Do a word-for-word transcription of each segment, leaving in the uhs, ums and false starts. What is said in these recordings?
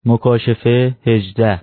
مکاشفه هجده.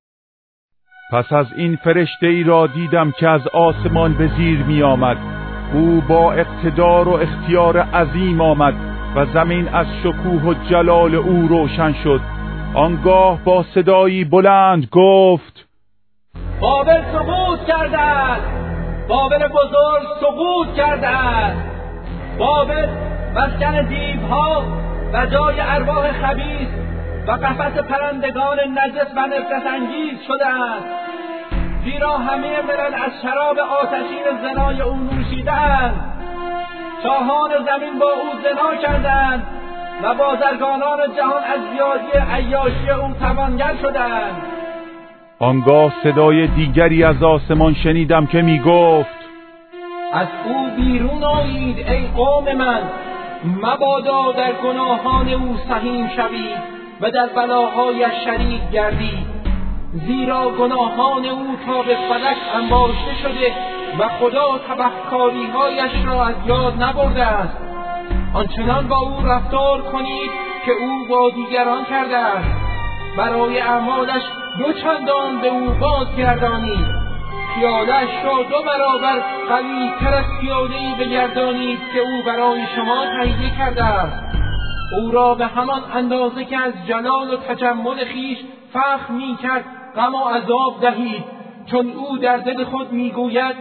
پس از این فرشته ای را دیدم که از آسمان به زیر می آمد. او با اقتدار و اختیار عظیم آمد و زمین از شکوه و جلال او روشن شد. آنگاه با صدایی بلند گفت: بابل سقوط کرده است، بابل بزرگ سقوط کرده است. بابل مسکن دیوها و جای ارواح خبیث و قفس پرندگان نجس و نفرت انگیز شده است. زیرا همه ملل از شراب آتشین زنای او نوشیدند. شاهان زمین با او زنا کردند و بازرگانان جهان از زیادی عیاشی او توانگر شدند. آنگاه صدای دیگری از آسمان شنیدم که می گفت: از او بیرون آیید ای قوم من، مبادا در گناهان او سهیم شوید و در بلاهای شریک گردید. زیرا گناهان او تا به فلک انباشته شده و خدا تبهکاری‌هایش را از یاد نبرده است. آنچنان با او رفتار کنید که او با دیگران کرده است. برای اعمالش دو چندان به او بازگردانید. پیاده‌اش را دو برابر قوی‌تر از پیاده‌ای بگردانید که او برای شما تهیه کرده است. او را به همان اندازه که از جلال و تجمل خویش فخر می‌کرد غم و عذاب دهید، چون او در دل خود می‌گوید: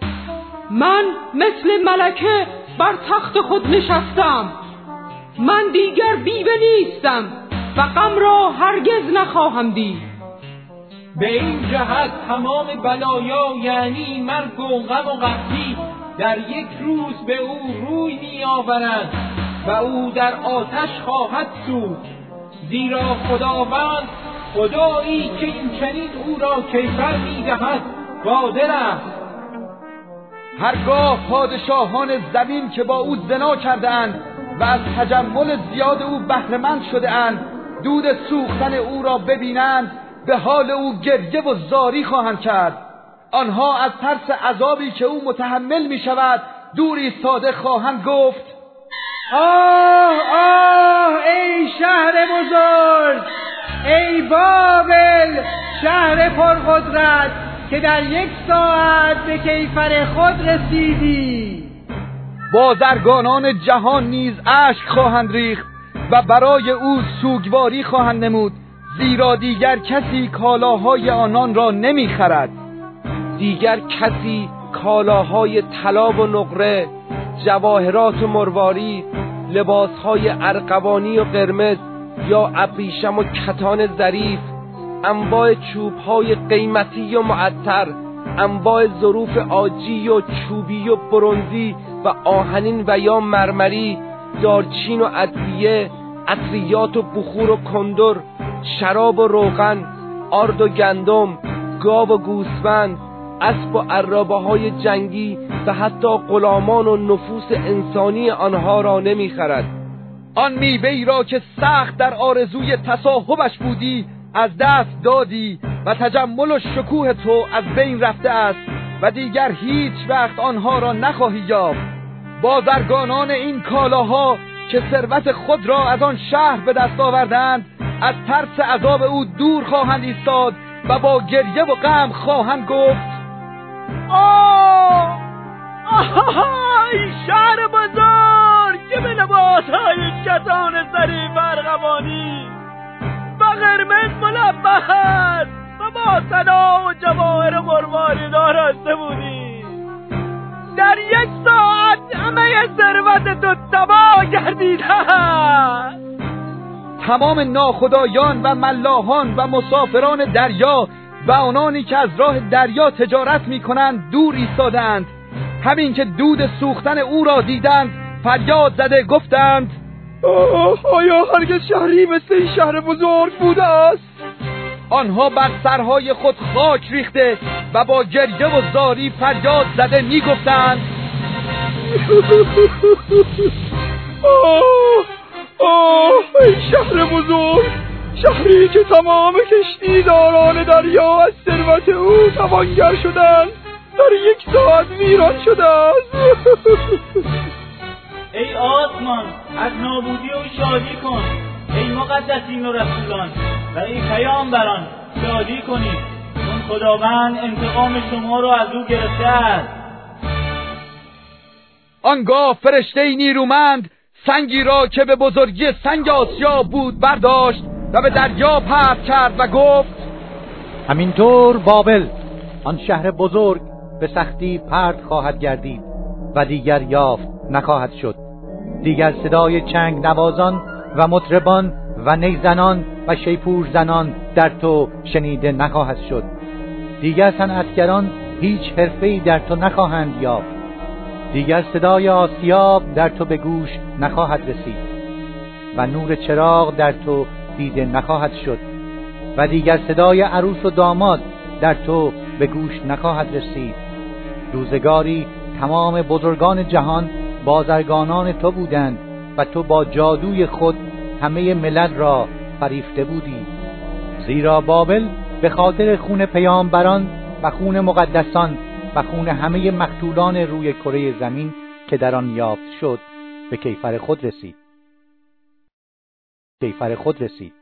من مثل ملکه بر تخت خود نشستم، من دیگر بیوه نیستم و غم را هرگز نخواهم دید. به این جهت تمام بلایا یعنی مرگ و غم و قحطی در یک روز به او روی می‌آورند و او در آتش خواهد سوخت. زیرا خداوند، خدایی که این چنین او را کیفر می‌دهد، قادر است. هرگاه پادشاهان زمین که با او زنا کردند و از تجمل زیاد او بهره‌مند شده‌اند دود سوختن او را ببینند، به حال او گریه و زاری خواهند کرد. آنها از ترس عذابی که او متحمل می شود دور ایستاده خواهند گفت: آه آه ای شهر بزرگ، ای بابل شهر پرقدرت که در یک ساعت به کیفر خود رسیدی. بازرگانان جهان نیز اشک خواهند ریخت و برای او سوگواری خواهند نمود، زیرا دیگر کسی کالاهای آنان را نمیخرد. دیگر کسی کالاهای طلا و نقره، جواهرات و مروارید، لباسهای ارغوانی و قرمز یا ابریشم و کتان ظریف، انواع چوبهای قیمتی و معطر، انواع ظروف عاجی و چوبی و برنزی و آهنین و یا مرمری، دارچین و ادویه، عطریات و بخور و کندر، شراب و روغن، آرد و گندم، گاو و گوسفند، اسب و عرابه های جنگی و حتی غلامان و نفوس انسانی آنها را نمیخرد. آن میوه‌ای را که سخت در آرزوی تصاحبش بودی از دست دادی و تجمل و شکوه تو از بین رفته است و دیگر هیچ وقت آنها را نخواهی یافت. بازرگانان این کالاها که ثروت خود را از آن شهر به دست آوردند از ترس عذاب او دور خواهند ایستاد و با گریه و غم خواهند گفت: آه آه ای شهر بزرگ که به لباسهای کتان ظریف ارغوانی و قرمز ملبس است و با طلا و جواهر مروارید آراسته بودی، در یک ساعت همه ثروت تو تباه گردیده است. تمام ناخدایان و ملاحان و مسافران دریا و آنانی که از راه دریا تجارت می کنند دور ایستادند. همین که دود سوختن او را دیدند فریاد زده گفتند: آیا هرگز شهری مثل این شهر بزرگ بوده است؟ آنها بر سرهای خود خاک ریخته و با گریه و زاری فریاد زده می گفتند: آه آه ای شهر بزرگ، شهری که تمام کشتی داران دریا از ثروت او توانگر شدند، در یک ساعت ویران شده است. ای آسمان، از نابودی او شادی کن. ای مقدسین و رسولان، و ای پیامبران شادی کنید، چون خداوند انتقام شما را از او گرفته است. آنگاه فرشته نیرومند سنگی را که به بزرگی سنگ آسیا بود برداشت و به دریا پرت کرد و گفت: همینطور بابل، آن شهر بزرگ، به سختی پرت خواهد گردید و دیگر یافت نخواهد شد. دیگر صدای چنگ نوازان و مطربان و نیزنان و شیپور زنان در تو شنیده نخواهد شد. دیگر صنعتگران هیچ حرفه‌ای در تو نخواهند یافت. دیگر صدای آسیاب در تو به گوش نخواهد رسید و نور چراغ در تو دیده نخواهد شد و دیگر صدای عروس و داماد در تو به گوش نخواهد رسید. روزگاری تمام بزرگان جهان بازرگانان تو بودند و تو با جادوی خود همه ملل را فریفته بودی. زیرا بابل به خاطر خون پیامبران و خون مقدسان و خون همه مقتولان روی کره زمین که در آن یافت شد به کیفر خود رسید. کیفر خود رسید.